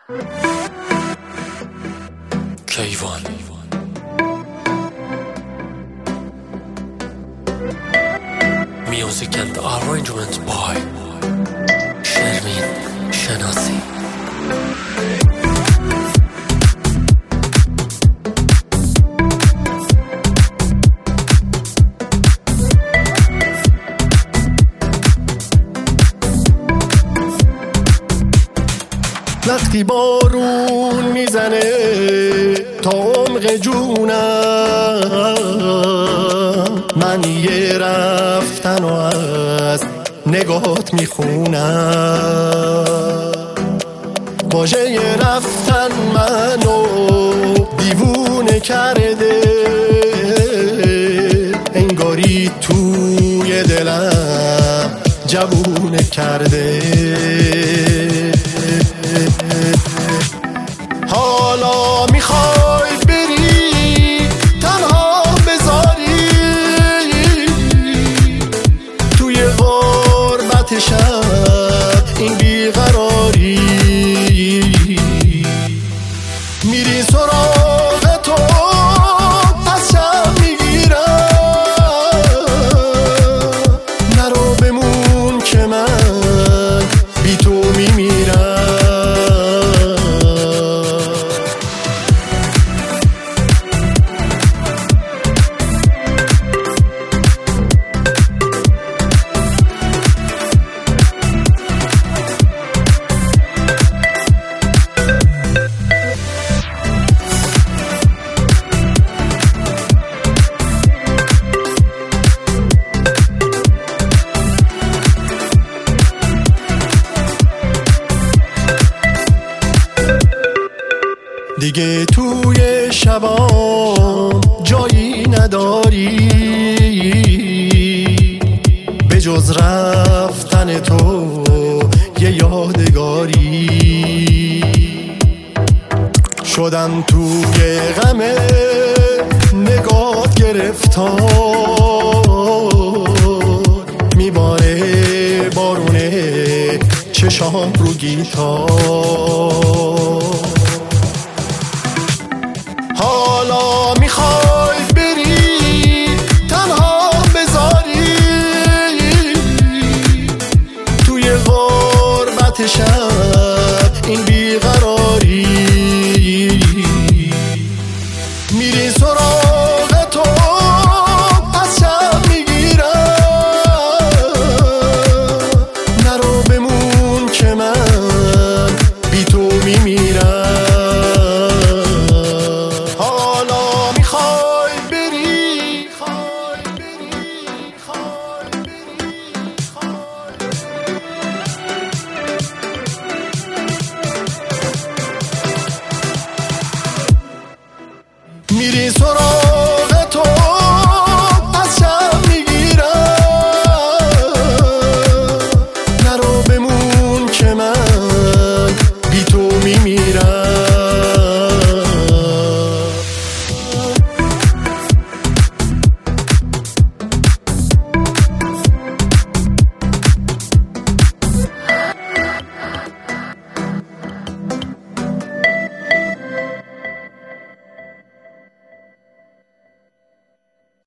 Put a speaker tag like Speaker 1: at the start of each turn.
Speaker 1: کیوان Music and arrangement by شرمین شناسی.
Speaker 2: وقتی بارون میزنه تا عمق جونم، من یه رفتن و از نگات میخونم. واژه یه رفتن منو دیوونه کرده، انگاری توی دلم جوونه کرده. حالا میخوای بری تنها بذاری توی غربت شب این بیقراری، میری سراغ تو از شب میگیرم. نرو بمون که من بی تو میمیرم. دیگه توی شبام جایی نداری به جز رفتن تو یه یادگاری. شدم توی غم نگات گرفتار، میباره بارونه چشام رو گیتار. حالا